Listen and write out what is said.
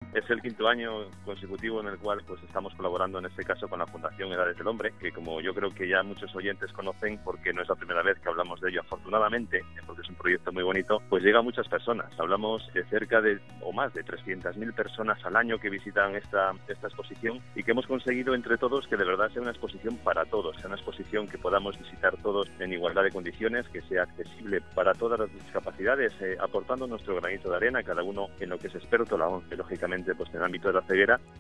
Es el quinto año consecutivo en el cual pues estamos colaborando en este caso con la Fundación Edades del Hombre, que como yo creo que ya muchos oyentes conocen, porque no es la primera vez que hablamos de ello afortunadamente, porque es un proyecto muy bonito, pues llega a muchas personas. Hablamos de cerca de o más de 300.000 personas al año que visitan esta exposición y que hemos conseguido entre todos que de verdad sea una exposición para todos, sea una exposición que podamos visitar todos en igualdad de condiciones, que sea accesible para todas las discapacidades, aportando nuestro granito de arena, cada uno en lo que es experto, la ONCE lógicamente pues en el ámbito de la ceguera,